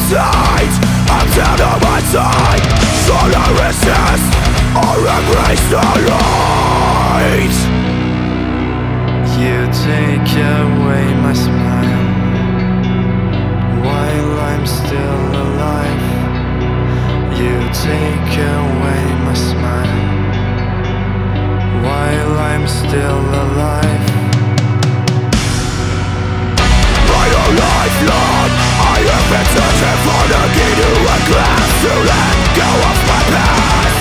sight, I'm down on my side. Should I resist or embrace the light? You take away my smile while I'm still alive. You take away my smile while I'm still alive. My whole life long, I have been searching for the key to a glass to let go of my past.